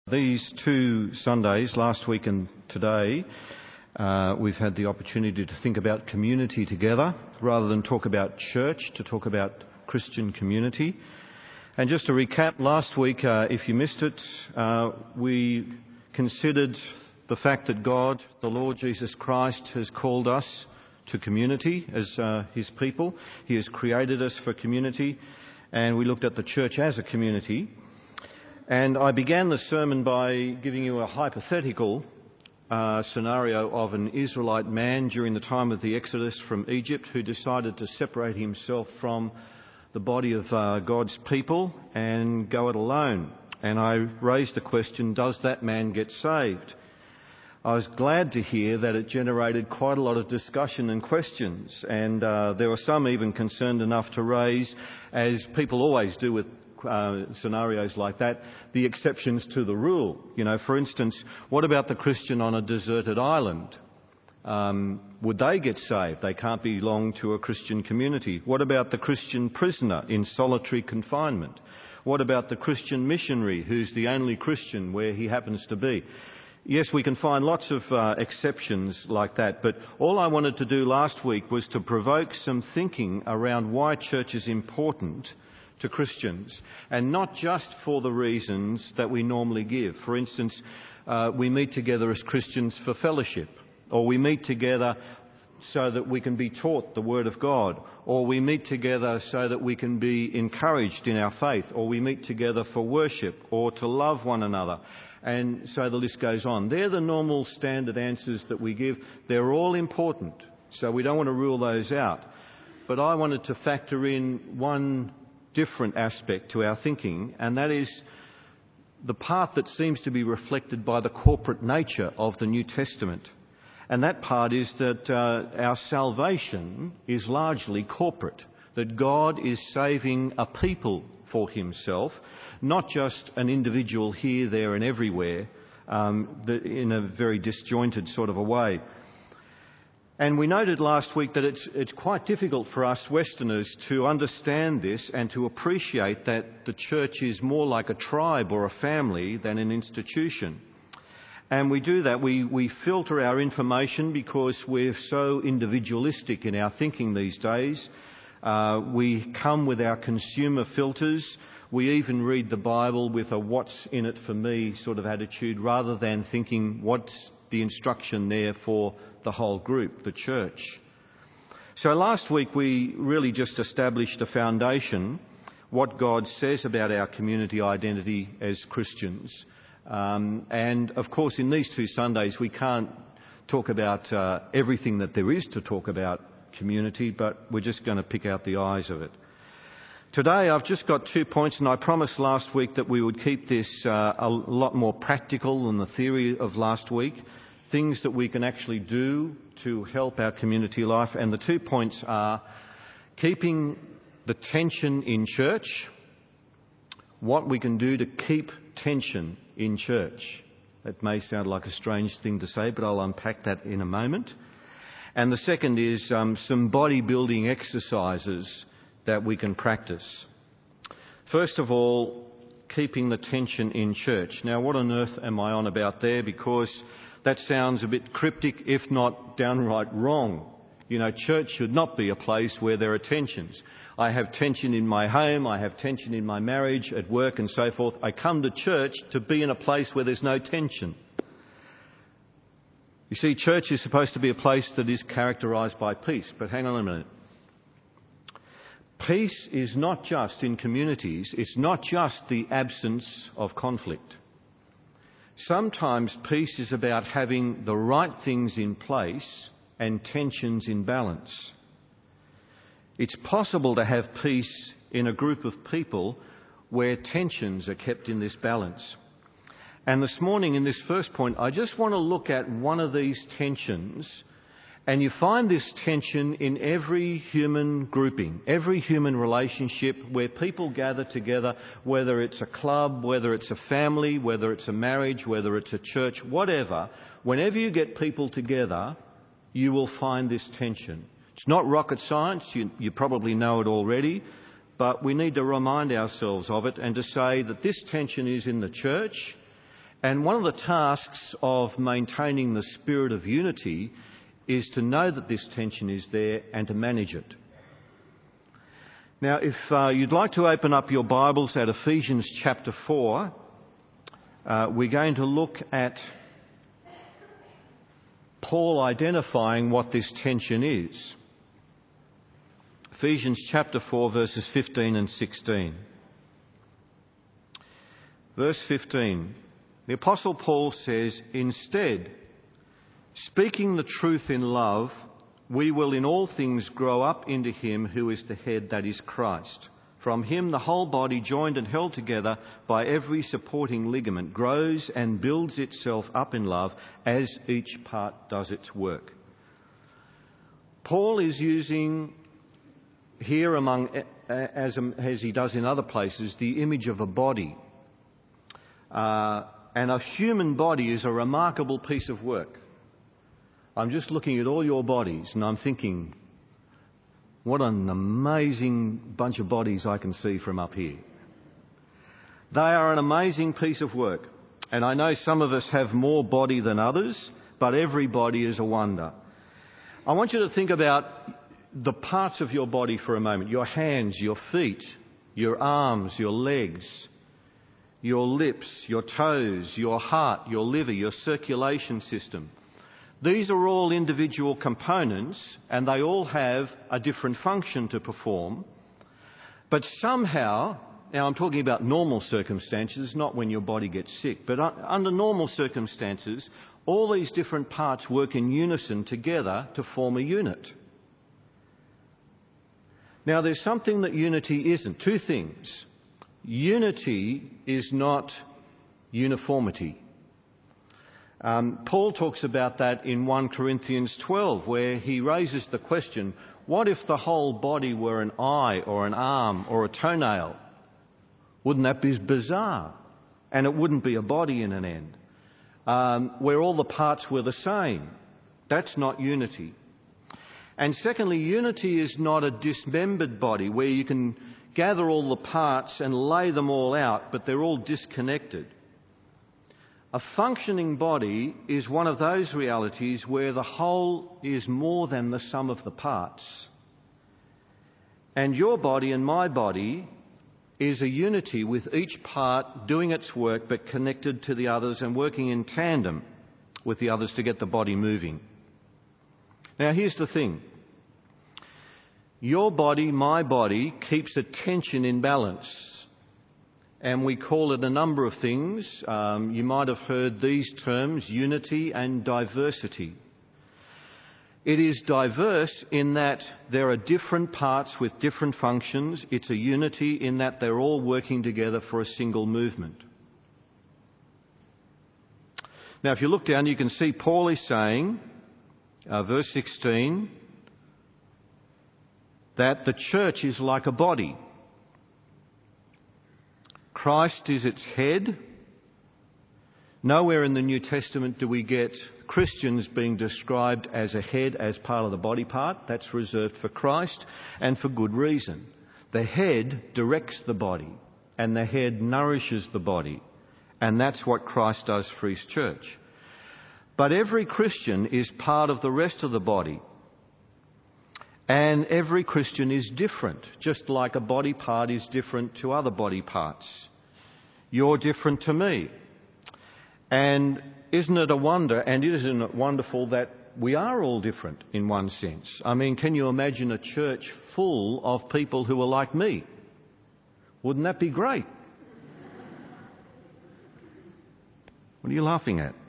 These two Sundays, last week and today, we've had the opportunity to think about community together rather than talk about church, to talk about Christian community. And just to recap, last week, if you missed it, we considered the fact that God, the Lord Jesus Christ, has called us to community as his people. He has created us for community, and we looked at the church as a community. And I began the sermon by giving you a hypothetical scenario of an Israelite man during the time of the Exodus from Egypt who decided to separate himself from the body of God's people and go it alone. And I raised the question, does that man get saved? I was glad to hear that it generated quite a lot of discussion and questions, and there were some even concerned enough to raise, as people always do with scenarios like that, the exceptions to the rule. You know, for instance, what about the Christian on a deserted island? Would they get saved? They can't belong to a Christian community. What about the Christian prisoner in solitary confinement? What about the Christian missionary who's the only Christian where he happens to be? Yes, we can find lots of exceptions like that, but all I wanted to do last week was to provoke some thinking around why church is important to Christians, and not just for the reasons that we normally give. For instance, we meet together as Christians for fellowship, or we meet together so that we can be taught the Word of God, or we meet together so that we can be encouraged in our faith, or we meet together for worship, or to love one another. And so the list goes on. They're the normal standard answers that we give. They're all important, so we don't want to rule those out. But I wanted to factor in one different aspect to our thinking, and that is the part that seems to be reflected by the corporate nature of the New Testament. And that part is that our salvation is largely corporate, that God is saving a people for himself, not just an individual here, there and everywhere, in a very disjointed sort of a way. And we noted last week that it's quite difficult for us Westerners to understand this and to appreciate that the church is more like a tribe or a family than an institution. And we do that. We filter our information because we're so individualistic in our thinking these days. We come with our consumer filters. We even read the Bible with a what's in it for me sort of attitude, rather than thinking what's the instruction there for the whole group, the church. So last week we really just established a foundation, what God says about our community identity as Christians. And of course in these two Sundays we can't talk about everything that there is to talk about community, but we're just going to pick out the eyes of it. Today I've just got 2 points, and I promised last week that we would keep this a lot more practical than the theory of last week, things that we can actually do to help our community life. And the 2 points are keeping the tension in church, what we can do to keep tension in church. That may sound like a strange thing to say, but I'll unpack that in a moment. And the second is some bodybuilding exercises that we can practice. First of all, keeping the tension in church. Now, what on earth am I on about there? Because that sounds a bit cryptic, if not downright wrong. You know, church should not be a place where there are tensions. I have tension in my home, I have tension in my marriage, at work and so forth. I come to church to be in a place where there's no tension. You see, church is supposed to be a place that is characterised by peace. But hang on a minute. Peace is not just in communities, it's not just the absence of conflict. Sometimes peace is about having the right things in place and tensions in balance. It's possible to have peace in a group of people where tensions are kept in this balance. And this morning in this first point, I just want to look at one of these tensions. And you find this tension in every human grouping, every human relationship where people gather together, whether it's a club, whether it's a family, whether it's a marriage, whether it's a church, whatever. Whenever you get people together, you will find this tension. It's not rocket science, you probably know it already, but we need to remind ourselves of it and to say that this tension is in the church And one of the tasks of maintaining the spirit of unity is to know that this tension is there and to manage it. Now, if you'd like to open up your Bibles at Ephesians chapter 4, we're going to look at Paul identifying what this tension is. Ephesians chapter 4, verses 15 and 16. Verse 15, the Apostle Paul says, "Instead, speaking the truth in love, we will in all things grow up into him who is the head, that is Christ. From him the whole body, joined and held together by every supporting ligament, grows and builds itself up in love as each part does its work." Paul is using here, as he does in other places, the image of a body. And a human body is a remarkable piece of work. I'm just looking at all your bodies and I'm thinking, what an amazing bunch of bodies I can see from up here. They are an amazing piece of work. And I know some of us have more body than others, but every body is a wonder. I want you to think about the parts of your body for a moment. Your hands, your feet, your arms, your legs, your lips, your toes, your heart, your liver, your circulation system. These are all individual components and they all have a different function to perform. But somehow, now I'm talking about normal circumstances, not when your body gets sick, but under normal circumstances, all these different parts work in unison together to form a unit. Now there's something that unity isn't. Two things. Unity is not uniformity. Paul talks about that in 1 Corinthians 12, where he raises the question, what if the whole body were an eye or an arm or a toenail? Wouldn't that be bizarre? And it wouldn't be a body in an end. Where all the parts were the same. That's not unity. And secondly, unity is not a dismembered body where you can gather all the parts and lay them all out, but they're all disconnected. A functioning body is one of those realities where the whole is more than the sum of the parts. And your body and my body is a unity with each part doing its work but connected to the others and working in tandem with the others to get the body moving. Now here's the thing. Your body, my body, keeps a tension in balance. And we call it a number of things. You might have heard these terms, unity and diversity. It is diverse in that there are different parts with different functions. It's a unity in that they're all working together for a single movement. Now, if you look down, you can see Paul is saying, verse 16, that the church is like a body. Christ is its head. Nowhere in the New Testament do we get Christians being described as a head as part of the body part. That's reserved for Christ, and for good reason. The head directs the body, and the head nourishes the body, and that's what Christ does for his church. But every Christian is part of the rest of the body. And every Christian is different, just like a body part is different to other body parts. You're different to me. And isn't it a wonder, and isn't it wonderful that we are all different in one sense? I mean, can you imagine a church full of people who are like me? Wouldn't that be great? What are you laughing at?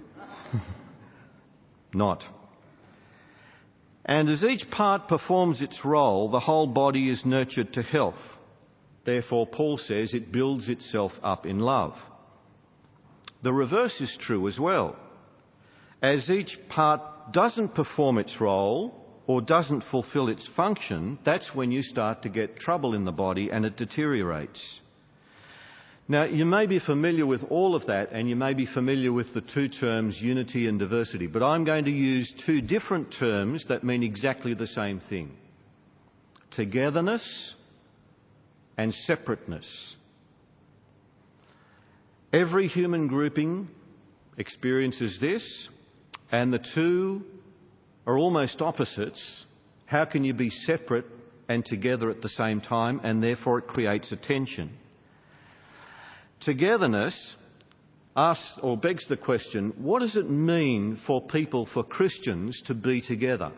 Not. And as each part performs its role, the whole body is nurtured to health. Therefore, Paul says it builds itself up in love. The reverse is true as well. As each part doesn't perform its role or doesn't fulfill its function, that's when you start to get trouble in the body and it deteriorates. Now, you may be familiar with all of that, and you may be familiar with the two terms unity and diversity, but I'm going to use two different terms that mean exactly the same thing. Togetherness and separateness. Every human grouping experiences this, and the two are almost opposites. How can you be separate and together at the same time? And therefore it creates a tension. Togetherness asks or begs the question, what does it mean for people, for Christians, to be together?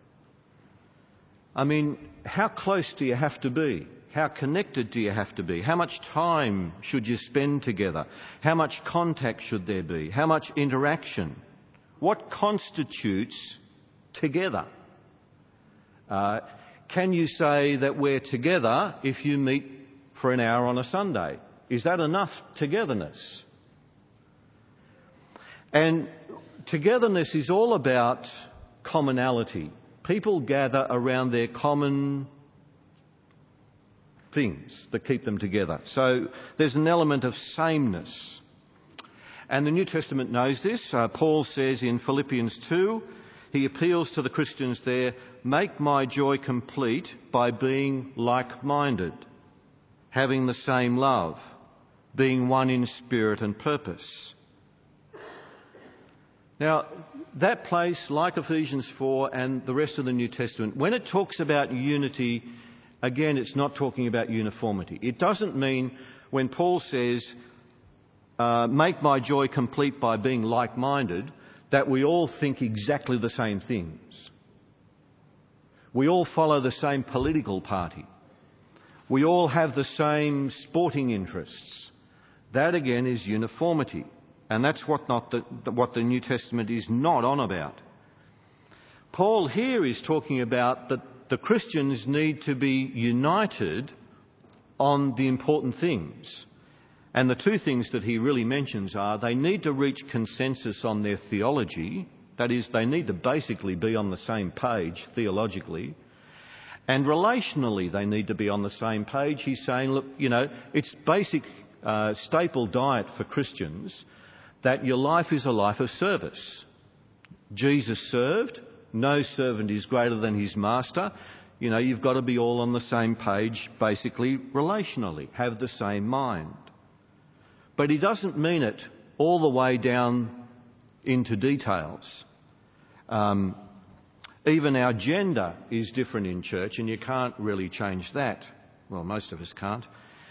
I mean, how close do you have to be? How connected do you have to be? How much time should you spend together? How much contact should there be? How much interaction? What constitutes together? Can you say that we're together if you meet for an hour on a Sunday? Is that enough togetherness? And togetherness is all about commonality. People gather around their common things that keep them together. So there's an element of sameness. And the New Testament knows this. Paul says in Philippians 2, he appeals to the Christians there, make my joy complete by being like-minded, having the same love, being one in spirit and purpose. Now, that place, like Ephesians 4 and the rest of the New Testament, when it talks about unity, again, it's not talking about uniformity. It doesn't mean when Paul says, make my joy complete by being like-minded, that we all think exactly the same things. We all follow the same political party. We all have the same sporting interests. That, again, is uniformity. And that's what the New Testament is not on about. Paul here is talking about that the Christians need to be united on the important things. And the two things that he really mentions are they need to reach consensus on their theology. That is, they need to basically be on the same page theologically. And relationally, they need to be on the same page. He's saying, look, it's basic staple diet for Christians that your life is a life of service. Jesus served. No servant is greater than his master. You've got to be all on the same page, basically, relationally. Have the same mind. But he doesn't mean it all the way down into details. Even our gender is different in church, and you can't really change that. Well, most of us can't.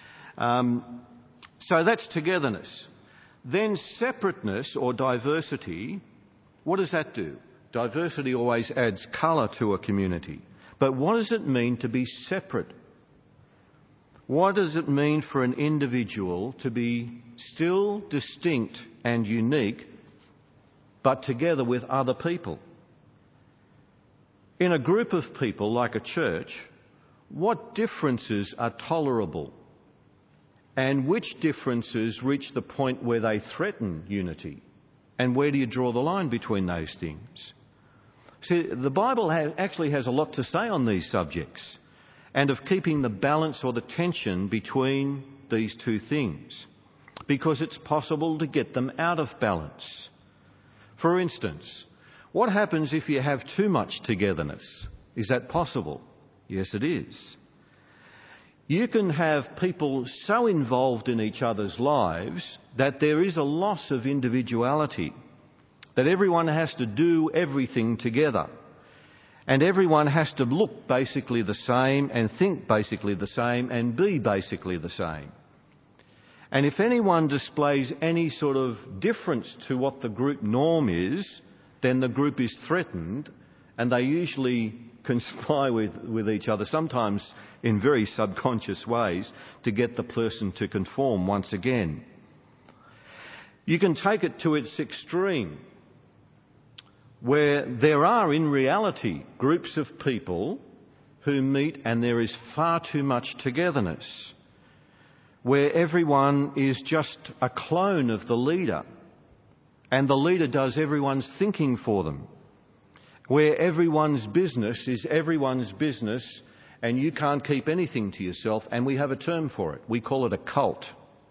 So that's togetherness. Then separateness or diversity, what does that do? Diversity always adds colour to a community. But what does it mean to be separate? What does it mean for an individual to be still distinct and unique, but together with other people? In a group of people like a church, what differences are tolerable? And which differences reach the point where they threaten unity? And where do you draw the line between those things? See, the Bible actually has a lot to say on these subjects and of keeping the balance or the tension between these two things, because it's possible to get them out of balance. For instance, what happens if you have too much togetherness? Is that possible? Yes, it is. You can have people so involved in each other's lives that there is a loss of individuality, that everyone has to do everything together, and everyone has to look basically the same and think basically the same and be basically the same. And if anyone displays any sort of difference to what the group norm is, then the group is threatened, and they usually conspire with each other, sometimes in very subconscious ways, to get the person to conform once again. You can take it to its extreme, where there are in reality groups of people who meet and there is far too much togetherness, where everyone is just a clone of the leader and the leader does everyone's thinking for them, where everyone's business is everyone's business and you can't keep anything to yourself, and we have a term for it. We call it a cult.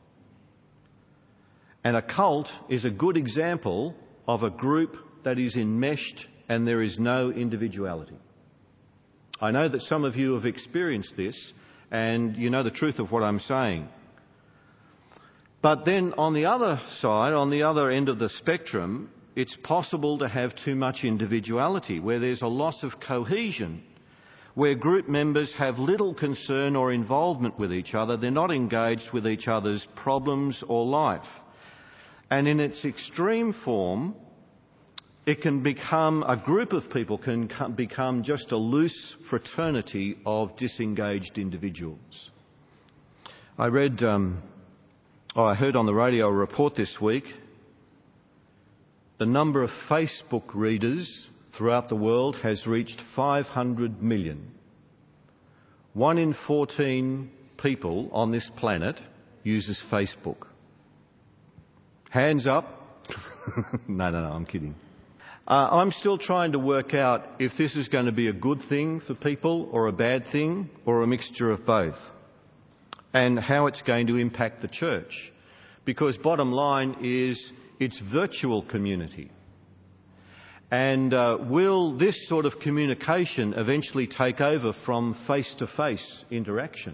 And a cult is a good example of a group that is enmeshed and there is no individuality. I know that some of you have experienced this and you know the truth of what I'm saying. But then on the other side, on the other end of the spectrum, it's possible to have too much individuality, where there's a loss of cohesion, where group members have little concern or involvement with each other. They're not engaged with each other's problems or life. And in its extreme form, it can become, a group of people can become just a loose fraternity of disengaged individuals. I heard on the radio a report this week. The number of Facebook readers throughout the world has reached 500 million. 1 in 14 people on this planet uses Facebook. Hands up. No, I'm kidding. I'm still trying to work out if this is going to be a good thing for people or a bad thing or a mixture of both, and how it's going to impact the church. Because bottom line is, it's virtual community. And will this sort of communication eventually take over from face-to-face interaction?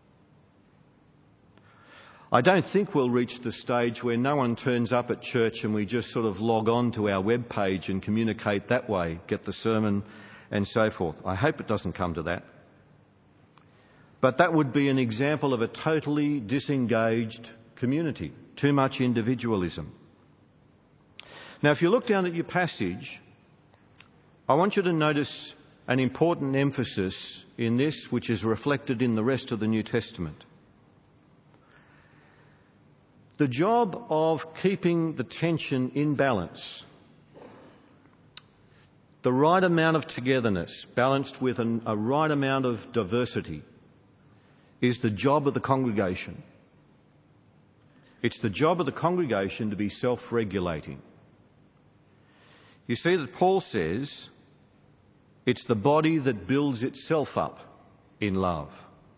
I don't think we'll reach the stage where no one turns up at church and we just sort of log on to our web page and communicate that way, get the sermon and so forth. I hope it doesn't come to that. But that would be an example of a totally disengaged community, too much individualism. Now, if you look down at your passage, I want you to notice an important emphasis in this, which is reflected in the rest of the New Testament. The job of keeping the tension in balance, the right amount of togetherness balanced with a right amount of diversity, is the job of the congregation. It's the job of the congregation to be self-regulating. You see that Paul says it's the body that builds itself up in love.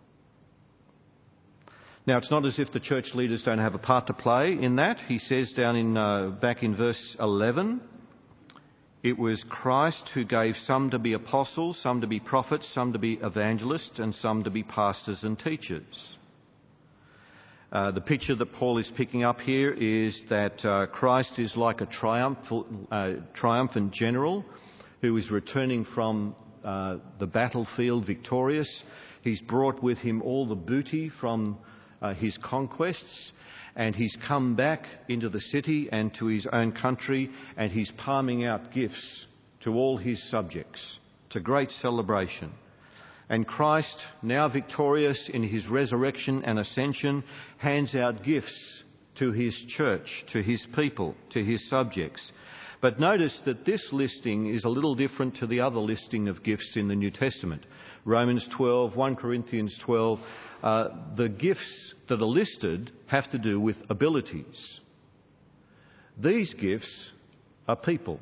Now, it's not as if the church leaders don't have a part to play in that. He says back in verse 11, it was Christ who gave some to be apostles, some to be prophets, some to be evangelists, and some to be pastors and teachers. The picture that Paul is picking up here is that Christ is like a triumphant general who is returning from the battlefield victorious. He's brought with him all the booty from his conquests, and he's come back into the city and to his own country, and he's palming out gifts to all his subjects. It's a great celebration. And Christ, now victorious in his resurrection and ascension, hands out gifts to his church, to his people, to his subjects. But notice that this listing is a little different to the other listing of gifts in the New Testament. Romans 12, 1 Corinthians 12, the gifts that are listed have to do with abilities. These gifts are people.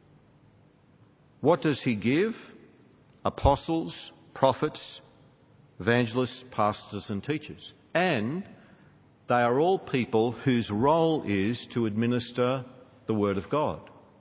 What does he give? Apostles, prophets, evangelists, pastors and teachers. And they are all people whose role is to administer the Word of God.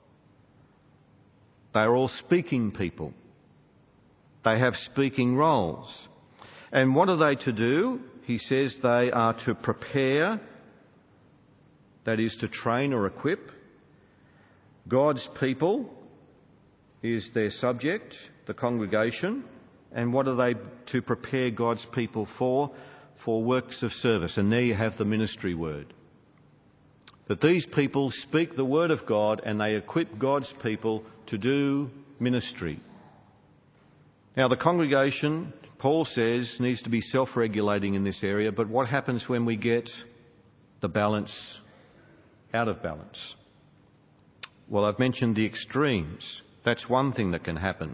They are all speaking people. They have speaking roles. And what are they to do? He says they are to prepare, that is to train or equip. God's people is their subject, the congregation. And what are they to prepare God's people for? For works of service. And there you have the ministry word. That these people speak the word of God and they equip God's people to do ministry. Now, the congregation, Paul says, needs to be self-regulating in this area, but what happens when we get the balance out of balance? Well, I've mentioned the extremes. That's one thing that can happen.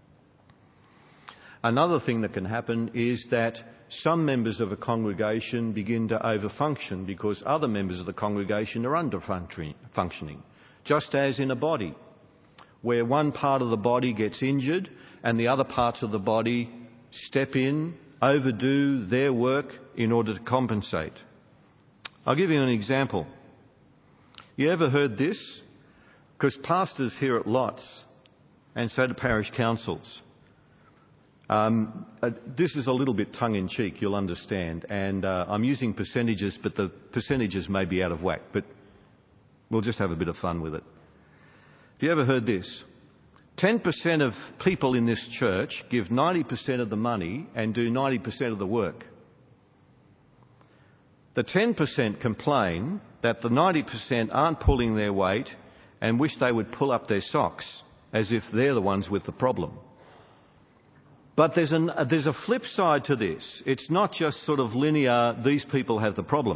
Another thing that can happen is that some members of a congregation begin to overfunction because other members of the congregation are under-functioning, just as in a body, where one part of the body gets injured and the other parts of the body step in, overdo their work in order to compensate. I'll give you an example. You ever heard this? Because pastors hear it lots, and so do parish councils. This is a little bit tongue-in-cheek, you'll understand, and I'm using percentages, but the percentages may be out of whack, but we'll just have a bit of fun with it. Have you ever heard this? 10% of people in this church give 90% of the money and do 90% of the work. The 10% complain that the 90% aren't pulling their weight and wish they would pull up their socks, as if they're the ones with the problem. But there's a flip side to this. It's not just sort of linear, these people have the problem.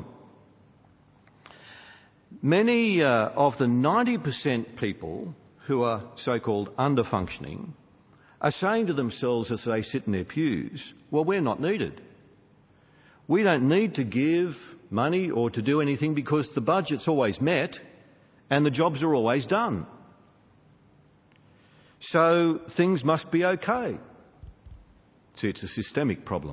Many of the 90% people who are so-called under-functioning are saying to themselves as they sit in their pews, well, we're not needed. We don't need to give money or to do anything because the budget's always met and the jobs are always done. So things must be okay. See, it's a systemic problem.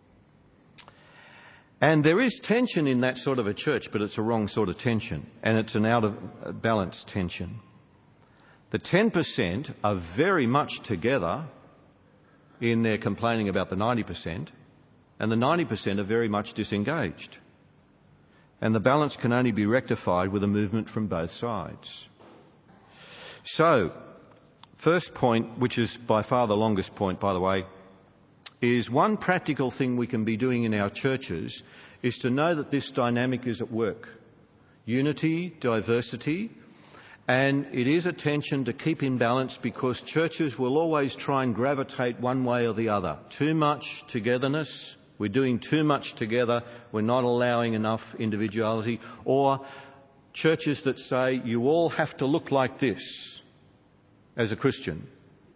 And there is tension in that sort of a church, but it's a wrong sort of tension, and it's an out-of-balance tension. The 10% are very much together in their complaining about the 90%, and the 90% are very much disengaged. And the balance can only be rectified with a movement from both sides. So, first point, which is by far the longest point, by the way, is one practical thing we can be doing in our churches is to know that this dynamic is at work. Unity, diversity, and it is a tension to keep in balance because churches will always try and gravitate one way or the other. Too much togetherness, we're doing too much together, we're not allowing enough individuality. Or churches that say you all have to look like this as a Christian.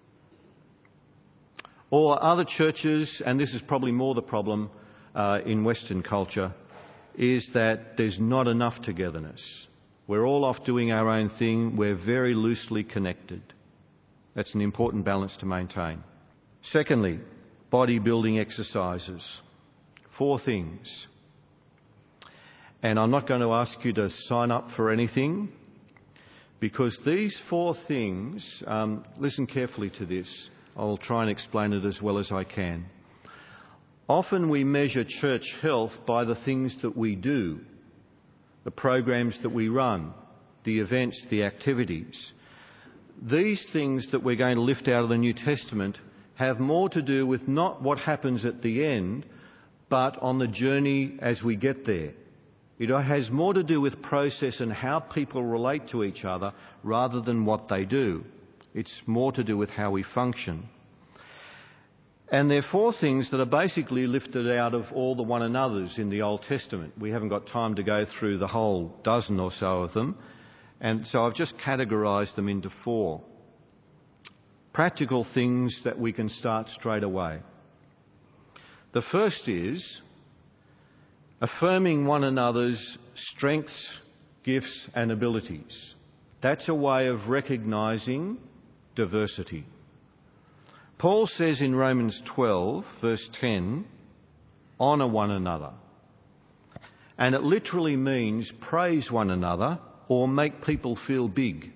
Or other churches, and this is probably more the problem in Western culture, is that there's not enough togetherness. We're all off doing our own thing. We're very loosely connected. That's an important balance to maintain. Secondly, bodybuilding exercises. 4 things. And I'm not going to ask you to sign up for anything because these 4 things, listen carefully to this. I'll try and explain it as well as I can. Often we measure church health by the things that we do, the programs that we run, the events, the activities. These things that we're going to lift out of the New Testament have more to do with not what happens at the end, but on the journey as we get there. It has more to do with process and how people relate to each other rather than what they do. It's more to do with how we function. And there are 4 things that are basically lifted out of all the one another's in the Old Testament. We haven't got time to go through the whole dozen or so of them. And so I've just categorised them into 4. Practical things that we can start straight away. The first is affirming one another's strengths, gifts and abilities. That's a way of recognising diversity. Paul says in Romans 12, verse 10, honour one another. And it literally means praise one another or make people feel big.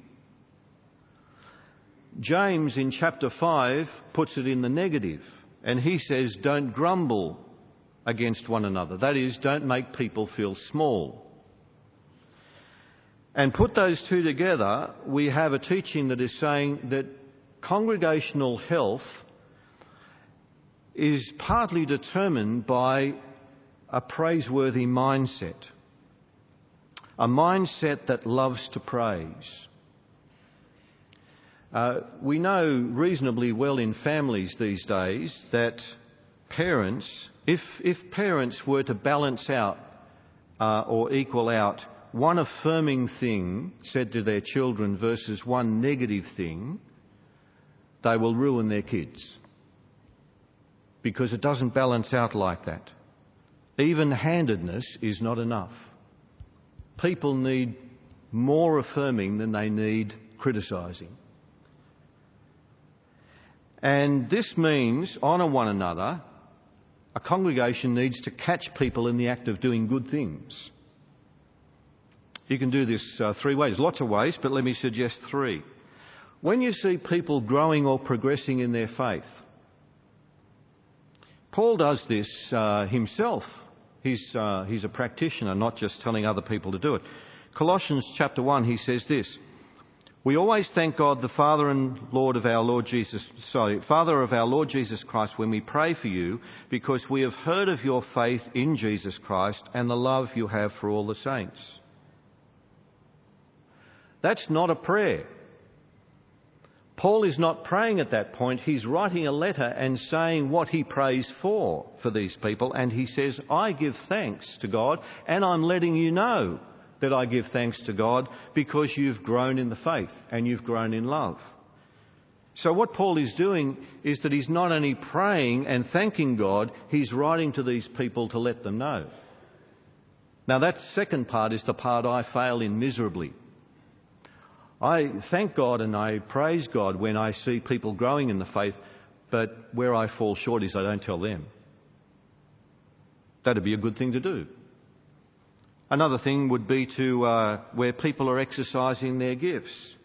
James in chapter 5 puts it in the negative, and he says don't grumble against one another. That is, don't make people feel small. And put those 2 together, we have a teaching that is saying that congregational health is partly determined by a praiseworthy mindset, a mindset that loves to praise. We know reasonably well in families these days that parents, if parents were to balance out or equal out one affirming thing said to their children versus one negative thing, they will ruin their kids. Because it doesn't balance out like that. Even-handedness is not enough. People need more affirming than they need criticising. And this means honour one another. A congregation needs to catch people in the act of doing good things. You can do this 3 ways, lots of ways, but let me suggest 3. When you see people growing or progressing in their faith, Paul does this himself. He's a practitioner, not just telling other people to do it. Colossians chapter 1, he says this: "We always thank God, the Father of our Lord Jesus Christ, when we pray for you, because we have heard of your faith in Jesus Christ and the love you have for all the saints." That's not a prayer. Paul is not praying at that point. He's writing a letter and saying what he prays for these people. And he says, I give thanks to God, and I'm letting you know that I give thanks to God because you've grown in the faith and you've grown in love. So what Paul is doing is that he's not only praying and thanking God, he's writing to these people to let them know. Now that second part is the part I fail in miserably. I thank God and I praise God when I see people growing in the faith, but where I fall short is I don't tell them. That'd be a good thing to do. Another thing would be to where people are exercising their gifts.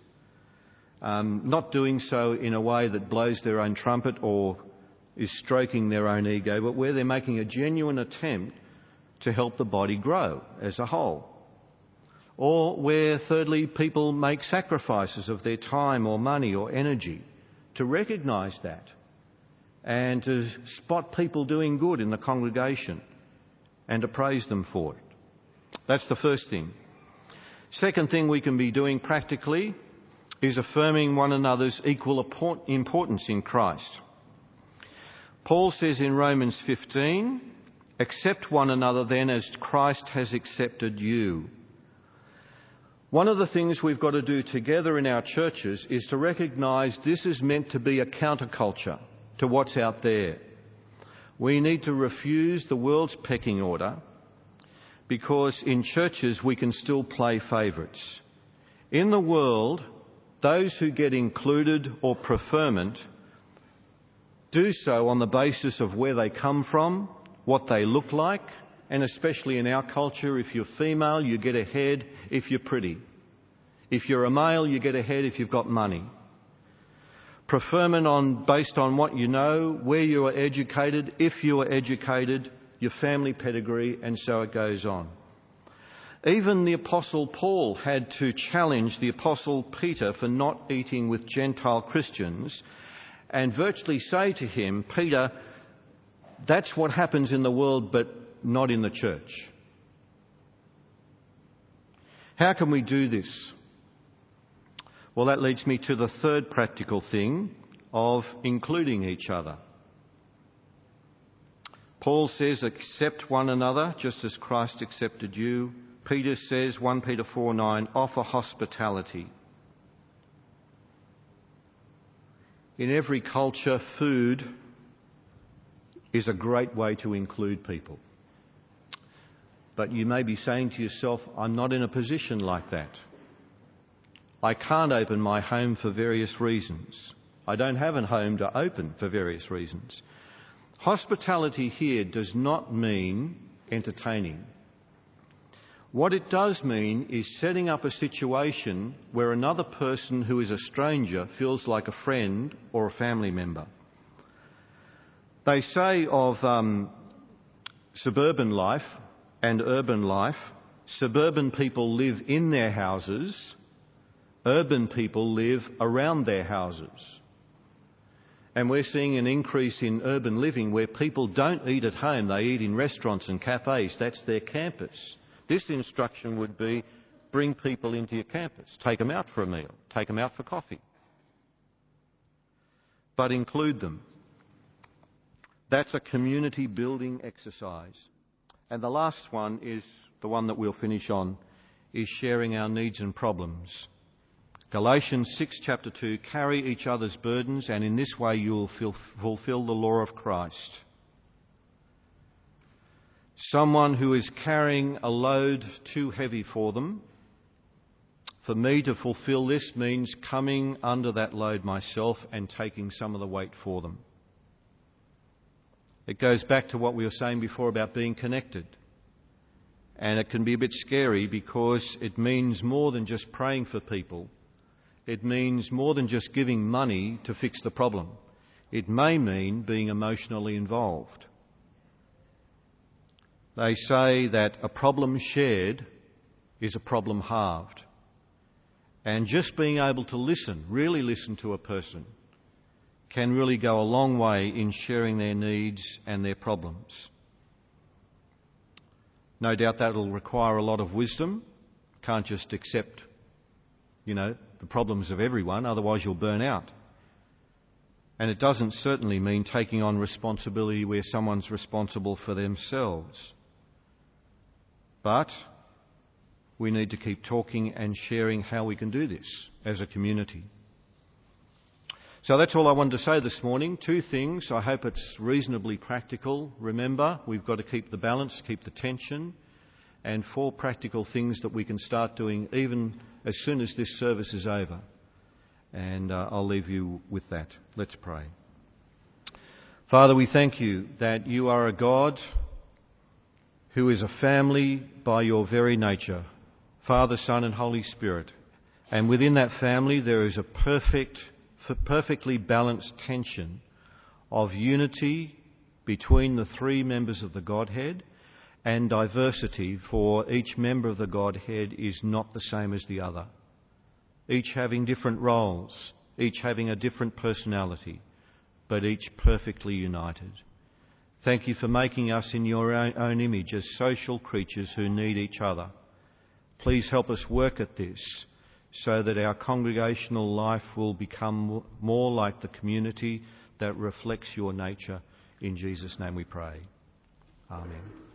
Not doing so in a way that blows their own trumpet or is stroking their own ego, but where they're making a genuine attempt to help the body grow as a whole. Or where, thirdly, people make sacrifices of their time or money or energy to recognise that and to spot people doing good in the congregation and to praise them for it. That's the first thing. Second thing we can be doing practically is affirming one another's equal importance in Christ. Paul says in Romans 15, "Accept one another then as Christ has accepted you." One of the things we've got to do together in our churches is to recognise this is meant to be a counterculture to what's out there. We need to refuse the world's pecking order because in churches we can still play favourites. In the world, those who get included or preferment do so on the basis of where they come from, what they look like, and especially in our culture, if you're female, you get ahead if you're pretty. If you're a male, you get ahead if you've got money. Preferment based on what you know, where you are educated, if you are educated, your family pedigree, and so it goes on. Even the Apostle Paul had to challenge the Apostle Peter for not eating with Gentile Christians and virtually say to him, Peter, that's what happens in the world, but not in the church. How can we do this? Well, that leads me to the third practical thing of including each other. Paul says, accept one another just as Christ accepted you. Peter says, 1 Peter 4:9, offer hospitality. In every culture, food is a great way to include people. But you may be saying to yourself, I'm not in a position like that. I can't open my home for various reasons. I don't have a home to open for various reasons. Hospitality here does not mean entertaining. What it does mean is setting up a situation where another person who is a stranger feels like a friend or a family member. They say of suburban life and urban life, suburban people live in their houses, urban people live around their houses. And we're seeing an increase in urban living where people don't eat at home, they eat in restaurants and cafes. That's their campus. This instruction would be, bring people into your campus, take them out for a meal, take them out for coffee. But include them. That's a community building exercise. And the last one is the one that we'll finish on, is sharing our needs and problems. Galatians 6 chapter 2, carry each other's burdens and in this way you will fulfill the law of Christ. Someone who is carrying a load too heavy for them. For me to fulfill this means coming under that load myself and taking some of the weight for them. It goes back to what we were saying before about being connected. And it can be a bit scary because it means more than just praying for people. It means more than just giving money to fix the problem. It may mean being emotionally involved they say that a problem shared is a problem halved. And just being able to listen, really listen to a person, can really go a long way in sharing their needs and their problems. No doubt that'll require a lot of wisdom. Can't just accept, the problems of everyone, otherwise you'll burn out. And it doesn't certainly mean taking on responsibility where someone's responsible for themselves. But we need to keep talking and sharing how we can do this as a community. So that's all I wanted to say this morning. 2 things. I hope it's reasonably practical. Remember, we've got to keep the balance, keep the tension. And 4 practical things that we can start doing even as soon as this service is over. And I'll leave you with that. Let's pray. Father, we thank you that you are a God who is a family by your very nature. Father, Son and Holy Spirit. And within that family there is a perfectly balanced tension of unity between the 3 members of the Godhead and diversity, for each member of the Godhead is not the same as the other. Each having different roles, each having a different personality, but each perfectly united. Thank you for making us in your own image as social creatures who need each other. Please help us work at this so that our congregational life will become more like the community that reflects your nature. In Jesus' name we pray. Amen.